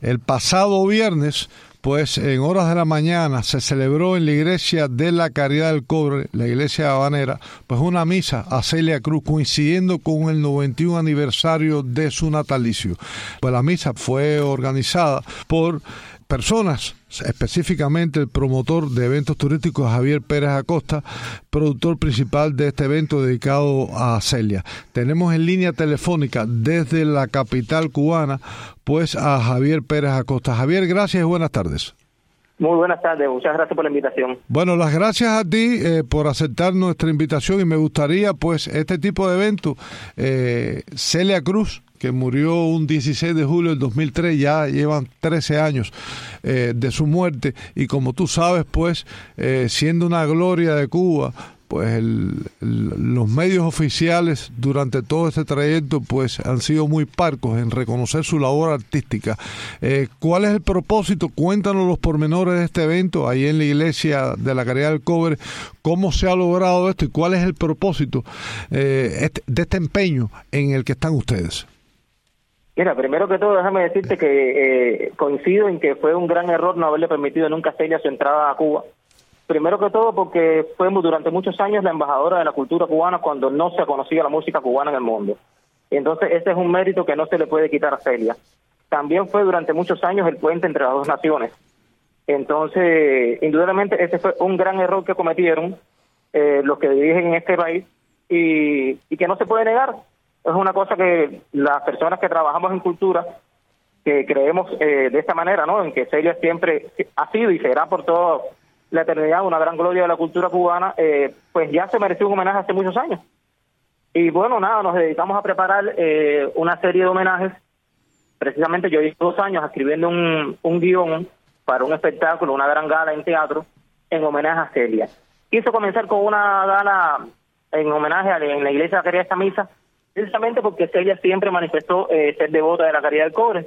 El pasado viernes, pues en horas de la mañana se celebró en la iglesia de la Caridad del Cobre, la iglesia habanera, pues una misa a Celia Cruz coincidiendo con el 91 aniversario de su natalicio. Pues la misa fue organizada por personas, específicamente el promotor de eventos turísticos Javier Pérez Acosta, productor principal de este evento dedicado a Celia. Tenemos en línea telefónica desde la capital cubana, pues a Javier Pérez Acosta. Javier, gracias y buenas tardes. Muy buenas tardes, muchas gracias por la invitación. Bueno, las gracias a ti por aceptar nuestra invitación y me gustaría, pues, este tipo de evento, Celia Cruz, que murió un 16 de julio del 2003, ya llevan 13 años de su muerte, y como tú sabes, pues, siendo una gloria de Cuba, pues los medios oficiales durante todo este trayecto pues han sido muy parcos en reconocer su labor artística. ¿Cuál es el propósito? Cuéntanos los pormenores de este evento ahí en la iglesia de la Caridad del Cobre. ¿Cómo se ha logrado esto y cuál es el propósito de este empeño en el que están ustedes? Mira, primero que todo, déjame decirte que coincido en que fue un gran error no haberle permitido nunca a Celia su entrada a Cuba. Primero que todo porque fue durante muchos años la embajadora de la cultura cubana cuando no se conocía la música cubana en el mundo. Entonces ese es un mérito que no se le puede quitar a Celia. También fue durante muchos años el puente entre las dos naciones. Entonces, indudablemente ese fue un gran error que cometieron los que dirigen en este país y que no se puede negar. Es una cosa que las personas que trabajamos en cultura, que creemos de esta manera, ¿no? En que Celia siempre ha sido y será por todo la eternidad una gran gloria de la cultura cubana, pues ya se mereció un homenaje hace muchos años. Y bueno, nada, nos dedicamos a preparar una serie de homenajes. Precisamente yo llevo 2 años escribiendo un guión para un espectáculo, una gran gala en teatro, en homenaje a Celia. Quiso comenzar con una gala en homenaje en la iglesia que quería esta misa, precisamente porque Celia siempre manifestó ser devota de la Caridad del Cobre.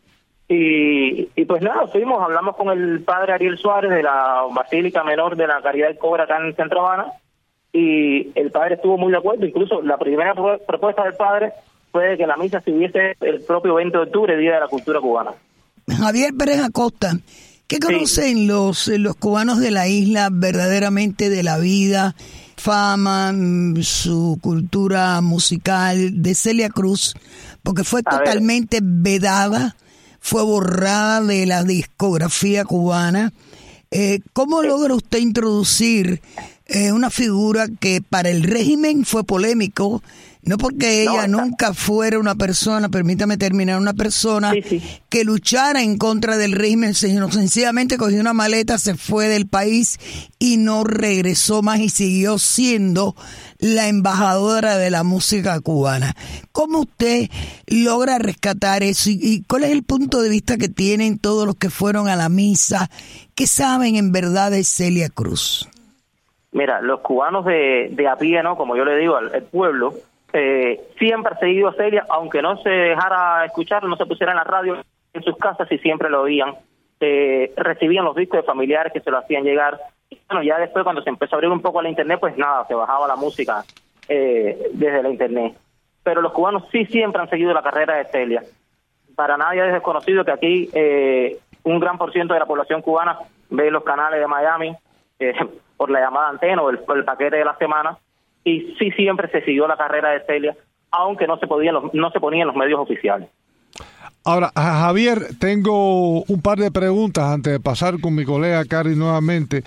Y pues nada, hablamos con el padre Ariel Suárez de la Basílica Menor de la Caridad del Cobre acá en Centro Habana, y el padre estuvo muy de acuerdo. Incluso la primera propuesta del padre fue que la misa se hubiese el propio 20 de octubre, Día de la Cultura Cubana. Javier Pérez Acosta, ¿qué conocen los cubanos de la isla verdaderamente de la vida, fama, su cultura musical de Celia Cruz? Porque fue totalmente vedada, fue borrada de la discografía cubana. ¿Cómo logra usted introducir una figura que para el régimen fue polémico? No porque ella nunca fuera una persona, permítame terminar, una persona que luchara en contra del régimen, sino sencillamente cogió una maleta, se fue del país y no regresó más y siguió siendo la embajadora de la música cubana. ¿Cómo usted logra rescatar eso? ¿Y cuál es el punto de vista que tienen todos los que fueron a la misa? ¿Qué saben en verdad de Celia Cruz? Mira, los cubanos de a pie, ¿no? Como yo le digo, al pueblo, siempre ha seguido a Celia, aunque no se dejara escuchar, no se pusiera en la radio, en sus casas y siempre lo oían. Recibían los discos de familiares que se lo hacían llegar. Y bueno, ya después cuando se empezó a abrir un poco la internet, pues nada, se bajaba la música desde la internet. Pero los cubanos sí siempre han seguido la carrera de Celia. Para nadie es desconocido que aquí un gran % de la población cubana ve los canales de Miami por la llamada antena o el paquete de la semana. Y sí siempre se siguió la carrera de Celia, aunque no se ponía en los medios oficiales. Ahora, Javier, tengo un par de preguntas antes de pasar con mi colega Cari nuevamente.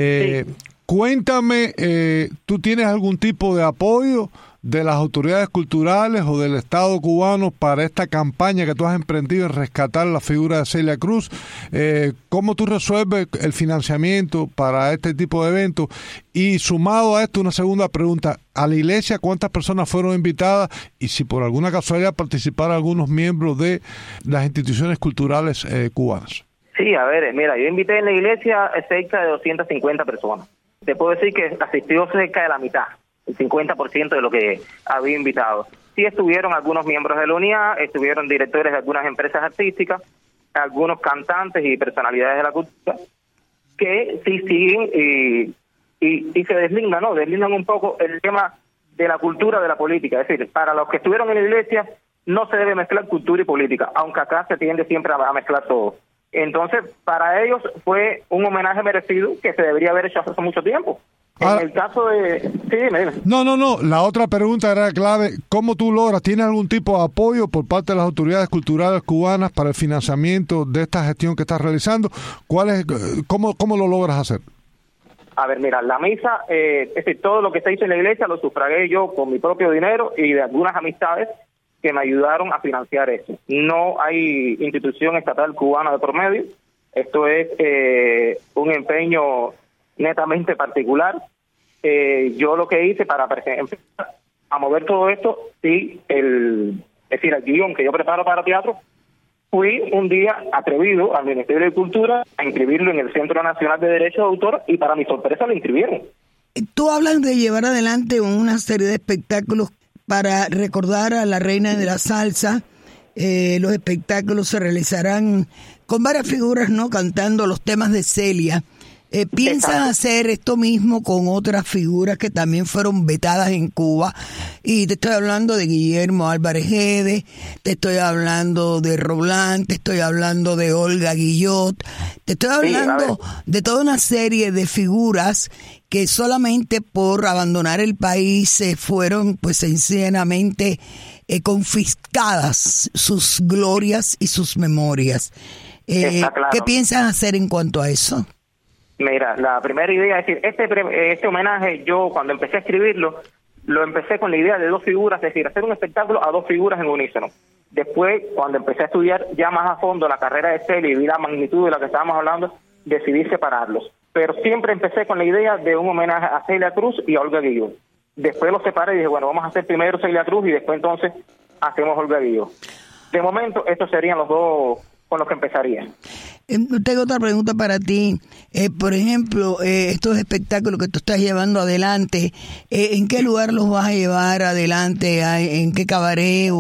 Cuéntame, ¿tú tienes algún tipo de apoyo de las autoridades culturales o del Estado cubano para esta campaña que tú has emprendido en rescatar la figura de Celia Cruz? ¿Cómo tú resuelves el financiamiento para este tipo de eventos? Y sumado a esto, una segunda pregunta, ¿a la iglesia cuántas personas fueron invitadas? Y si por alguna casualidad participaron algunos miembros de las instituciones culturales cubanas. Sí, a ver, mira, yo invité en la iglesia cerca de 250 personas. Te puedo decir que asistió cerca de la mitad, el 50% de lo que había invitado. Sí estuvieron algunos miembros de la UNIA, estuvieron directores de algunas empresas artísticas, algunos cantantes y personalidades de la cultura, que sí siguen y se deslindan, ¿no? Deslindan un poco el tema de la cultura de la política. Es decir, para los que estuvieron en la iglesia, no se debe mezclar cultura y política, aunque acá se tiende siempre a mezclar todo. Entonces, para ellos fue un homenaje merecido que se debería haber hecho hace mucho tiempo. En el caso de... Sí, dime. No, la otra pregunta era clave. ¿Cómo tú logras? ¿Tienes algún tipo de apoyo por parte de las autoridades culturales cubanas para el financiamiento de esta gestión que estás realizando? ¿Cómo lo logras hacer? A ver, mira, la misa, es decir, todo lo que se hizo en la iglesia lo sufragué yo con mi propio dinero y de algunas amistades que me ayudaron a financiar eso. No hay institución estatal cubana de por medio. Esto es un empeño netamente particular. Yo lo que hice para empezar a mover todo esto, sí, el guión que yo preparo para teatro, fui un día atrevido al Ministerio de Cultura a inscribirlo en el Centro Nacional de Derechos de Autor y para mi sorpresa lo inscribieron. Tú hablas de llevar adelante una serie de espectáculos para recordar a la reina de la salsa. Los espectáculos se realizarán con varias figuras, ¿no? Cantando los temas de Celia. ¿Piensas hacer esto mismo con otras figuras que también fueron vetadas en Cuba? Y te estoy hablando de Guillermo Álvarez Guedes, te estoy hablando de Roland, te estoy hablando de Olga Guillot, te estoy hablando de toda una serie de figuras que solamente por abandonar el país se fueron pues sencillamente confiscadas sus glorias y sus memorias. Claro. ¿Qué piensas hacer en cuanto a eso? Mira, la primera idea es decir, este homenaje yo cuando empecé a escribirlo, lo empecé con la idea de dos figuras, es decir, hacer un espectáculo a dos figuras en unísono. Después, cuando empecé a estudiar ya más a fondo la carrera de Celia y vi la magnitud de la que estábamos hablando, decidí separarlos. Pero siempre empecé con la idea de un homenaje a Celia Cruz y a Olga Guillot. Después los separé y dije, bueno, vamos a hacer primero Celia Cruz y después entonces hacemos Olga Guillot. De momento, estos serían los dos con los que empezaría. Tengo otra pregunta para ti. Por ejemplo, estos espectáculos que tú estás llevando adelante, ¿en qué lugar los vas a llevar adelante? ¿En qué cabaret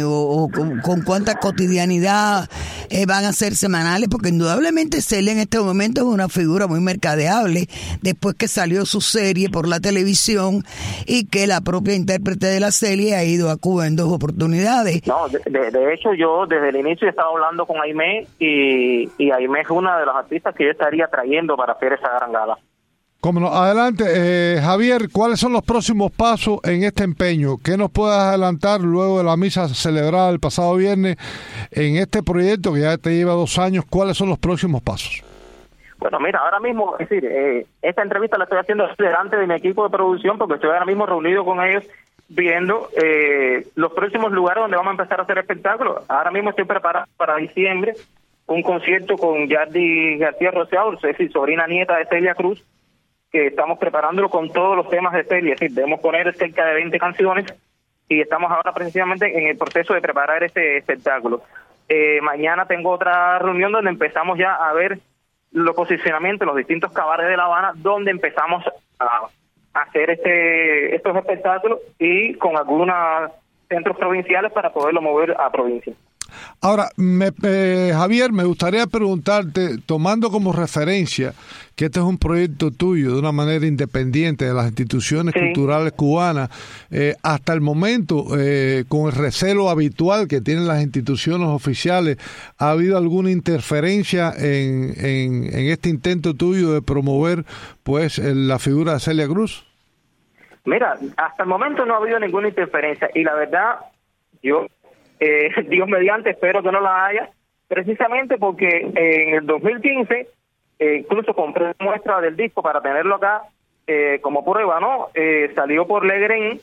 o con cuánta cotidianidad van a ser semanales? Porque indudablemente Celia en este momento es una figura muy mercadeable después que salió su serie por la televisión y que la propia intérprete de la Celia ha ido a Cuba en 2 oportunidades. No, de hecho yo desde el inicio estaba hablando con Aimé y Aimé es una de las artistas que yo estaría trayendo para hacer esa gran gala. Cómo no. Adelante, Javier, ¿cuáles son los próximos pasos en este empeño? ¿Qué nos puedes adelantar luego de la misa celebrada el pasado viernes en este proyecto que ya te lleva 2 años? ¿Cuáles son los próximos pasos? Bueno, mira, ahora mismo, es decir, esta entrevista la estoy haciendo delante de mi equipo de producción porque estoy ahora mismo reunido con ellos viendo los próximos lugares donde vamos a empezar a hacer espectáculos. Ahora mismo estoy preparado para diciembre un concierto con Yardi García Roseado, es decir, sobrina nieta de Celia Cruz, que estamos preparándolo con todos los temas de Celia, es decir, debemos poner cerca de 20 canciones y estamos ahora precisamente en el proceso de preparar este espectáculo. Mañana tengo otra reunión donde empezamos ya a ver los posicionamientos en los distintos cabarets de La Habana, donde empezamos a hacer estos espectáculos y con algunos centros provinciales para poderlo mover a provincia. Ahora, Javier, me gustaría preguntarte, tomando como referencia que este es un proyecto tuyo de una manera independiente de las instituciones culturales cubanas, hasta el momento, con el recelo habitual que tienen las instituciones oficiales, ¿ha habido alguna interferencia en este intento tuyo de promover pues la figura de Celia Cruz? Mira, hasta el momento no ha habido ninguna interferencia y la verdad, yo... Dios mediante, espero que no la haya, precisamente porque en el 2015 incluso compré muestra del disco para tenerlo acá como prueba, ¿no? Salió por Legren,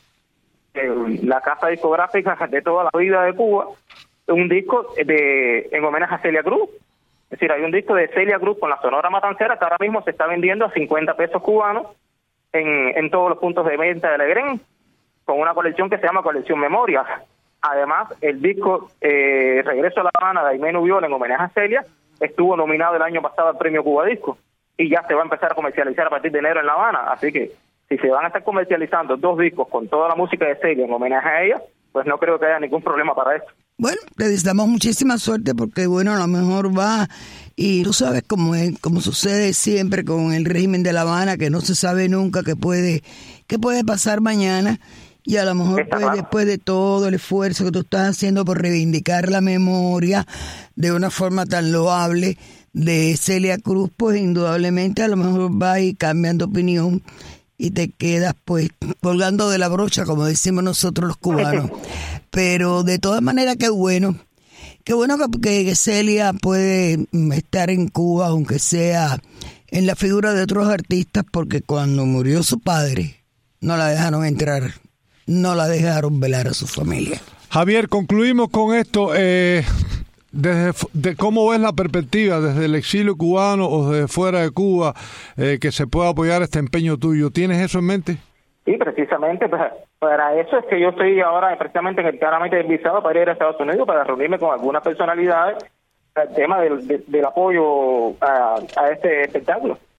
la casa discográfica de toda la vida de Cuba, un disco en homenaje a Celia Cruz. Es decir, hay un disco de Celia Cruz con la Sonora Matancera que ahora mismo se está vendiendo a 50 pesos cubanos en todos los puntos de venta de Legren, con una colección que se llama Colección Memorias. Además, el disco Regreso a La Habana de Aimé Nubiol en homenaje a Celia estuvo nominado el año pasado al Premio Cuba Disco y ya se va a empezar a comercializar a partir de enero en La Habana. Así que si se van a estar comercializando 2 discos con toda la música de Celia en homenaje a ella, pues no creo que haya ningún problema para eso. Bueno, le deseamos muchísima suerte porque, bueno, a lo mejor va y tú sabes cómo es, como sucede siempre con el régimen de La Habana, que no se sabe nunca qué puede pasar mañana. Y a lo mejor pues, después de todo el esfuerzo que tú estás haciendo por reivindicar la memoria de una forma tan loable de Celia Cruz, pues indudablemente a lo mejor vas y cambian de opinión y te quedas pues colgando de la brocha, como decimos nosotros los cubanos. Pero de todas maneras, qué bueno que Celia puede estar en Cuba, aunque sea en la figura de otros artistas, porque cuando murió su padre no la dejaron entrar, no la dejaron velar a su familia. Javier, concluimos con esto. ¿Cómo ves la perspectiva desde el exilio cubano o desde fuera de Cuba que se pueda apoyar este empeño tuyo? ¿Tienes eso en mente? Sí, precisamente, pues, para eso es que yo estoy ahora precisamente claramente visado para ir a Estados Unidos, para reunirme con algunas personalidades, el tema del apoyo a este espectáculo.